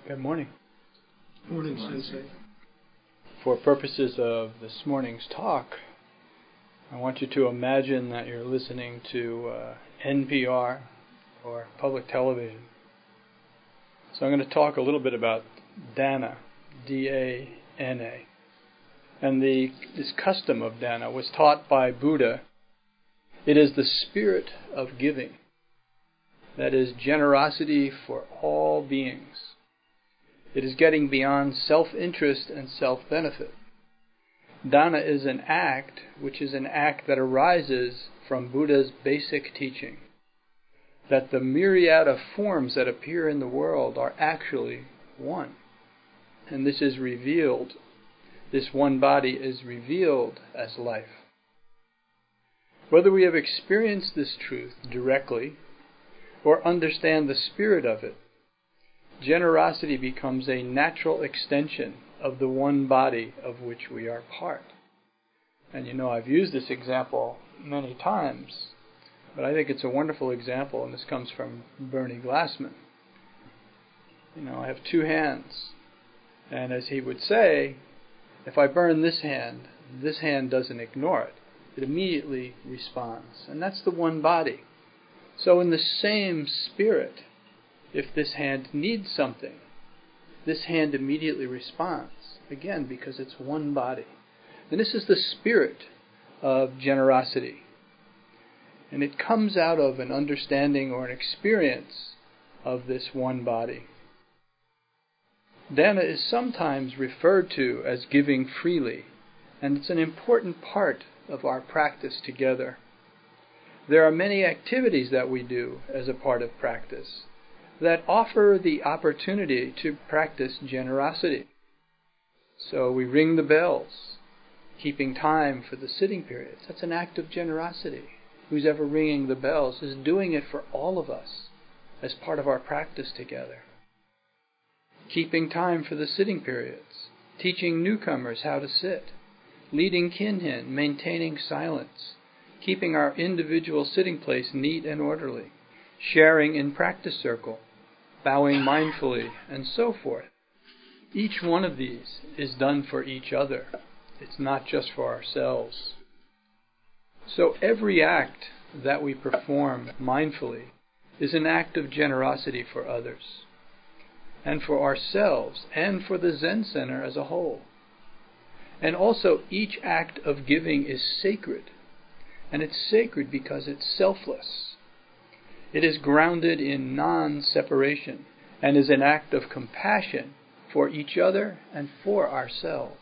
Good morning. Morning, Sensei. For purposes of this morning's talk, I want you to imagine that you're listening to NPR or public television. So I'm going to talk a little bit about dana, D-A-N-A. And this custom of dana was taught by Buddha. It is the spirit of giving. That is generosity for all beings. It is getting beyond self-interest and self-benefit. Dana is an act which is an act that arises from Buddha's basic teaching, that the myriad of forms that appear in the world are actually one. And this is revealed, this one body is revealed as life. Whether we have experienced this truth directly or understand the spirit of it, generosity becomes a natural extension of the one body of which we are part. And you know, I've used this example many times, but I think it's a wonderful example, and this comes from Bernie Glassman. You know, I have two hands, and as he would say, if I burn this hand doesn't ignore it. It immediately responds. And that's the one body. So in the same spirit, if this hand needs something, this hand immediately responds. Again, because it's one body. And this is the spirit of generosity. And it comes out of an understanding or an experience of this one body. Dana is sometimes referred to as giving freely, and it's an important part of our practice together. There are many activities that we do as a part of practice that offer the opportunity to practice generosity. So we ring the bells, keeping time for the sitting periods. That's an act of generosity. Who's ever ringing the bells is doing it for all of us as part of our practice together. Keeping time for the sitting periods, teaching newcomers how to sit, leading kinhin, maintaining silence, keeping our individual sitting place neat and orderly, sharing in practice circle, bowing mindfully, and so forth. Each one of these is done for each other. It's not just for ourselves. So every act that we perform mindfully is an act of generosity for others, and for ourselves, and for the Zen Center as a whole. And also each act of giving is sacred, and it's sacred because it's selfless. It is grounded in non-separation and is an act of compassion for each other and for ourselves.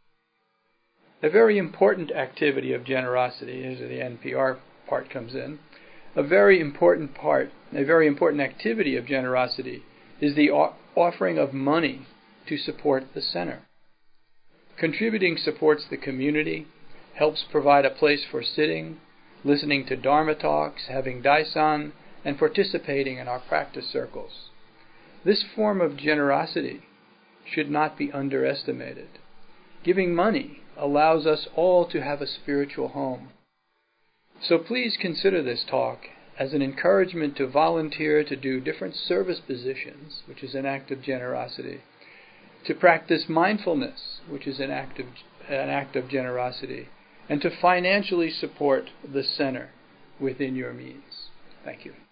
A very important activity of generosity, as the NPR part comes in, a very important activity of generosity is the offering of money to support the center. Contributing supports the community, helps provide a place for sitting, listening to Dharma talks, having Daisan, and participating in our practice circles. This form of generosity should not be underestimated. Giving money allows us all to have a spiritual home. So please consider this talk as an encouragement to volunteer to do different service positions, which is an act of generosity, to practice mindfulness, which is an act of generosity, and to financially support the center within your means. Thank you.